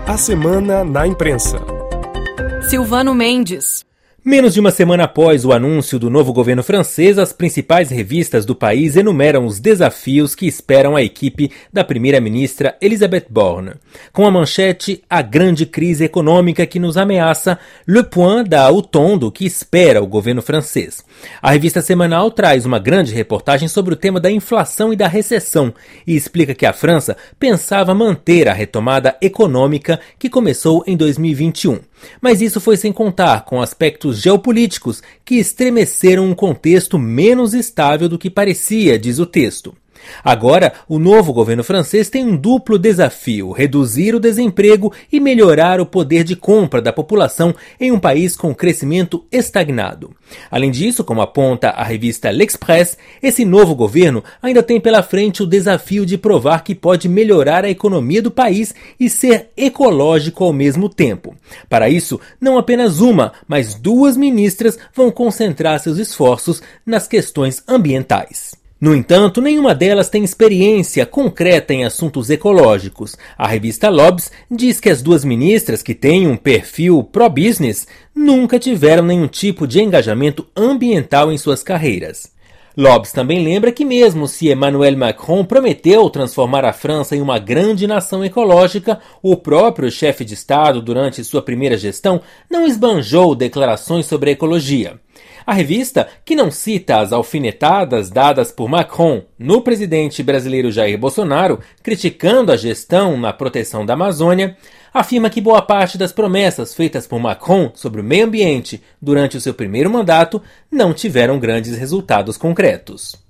A semana na imprensa. Silvano Mendes. Menos de uma semana após o anúncio do novo governo francês, as principais revistas do país enumeram os desafios que esperam a equipe da primeira-ministra Elisabeth Borne. Com a manchete "A grande crise econômica que nos ameaça", Le Point dá o tom do que espera o governo francês. A revista semanal traz uma grande reportagem sobre o tema da inflação e da recessão e explica que a França pensava manter a retomada econômica que começou em 2021. Mas isso foi sem contar com aspectos geopolíticos que estremeceram um contexto menos estável do que parecia, diz o texto. Agora, o novo governo francês tem um duplo desafio: reduzir o desemprego e melhorar o poder de compra da população em um país com crescimento estagnado. Além disso, como aponta a revista L'Express, esse novo governo ainda tem pela frente o desafio de provar que pode melhorar a economia do país e ser ecológico ao mesmo tempo. Para isso, não apenas uma, mas duas ministras vão concentrar seus esforços nas questões ambientais. No entanto, nenhuma delas tem experiência concreta em assuntos ecológicos. A revista L'Obs diz que as duas ministras, que têm um perfil pró-business, nunca tiveram nenhum tipo de engajamento ambiental em suas carreiras. L'Obs também lembra que mesmo se Emmanuel Macron prometeu transformar a França em uma grande nação ecológica, o próprio chefe de Estado, durante sua primeira gestão, não esbanjou declarações sobre a ecologia. A revista, que não cita as alfinetadas dadas por Macron no presidente brasileiro Jair Bolsonaro, criticando a gestão na proteção da Amazônia, afirma que boa parte das promessas feitas por Macron sobre o meio ambiente durante o seu primeiro mandato não tiveram grandes resultados concretos.